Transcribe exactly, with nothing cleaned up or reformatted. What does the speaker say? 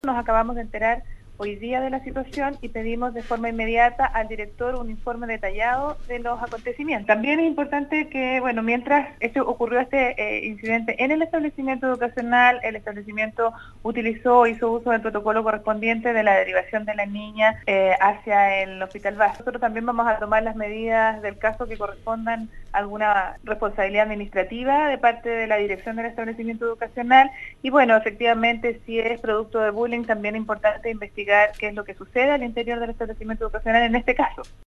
Nos acabamos de enterar hoy día de la situación y pedimos de forma inmediata al director un informe detallado de los acontecimientos. También es importante que, bueno, mientras este, ocurrió este eh, incidente en el establecimiento educacional, el establecimiento utilizó, hizo uso del protocolo correspondiente de la derivación de la niña eh, hacia el Hospital Base. Nosotros también vamos a tomar las medidas del caso que correspondan a alguna responsabilidad administrativa de parte de la dirección del establecimiento educacional y, bueno, efectivamente, si es producto de bullying, también es importante investigar qué es lo que sucede al interior del establecimiento educacional en este caso.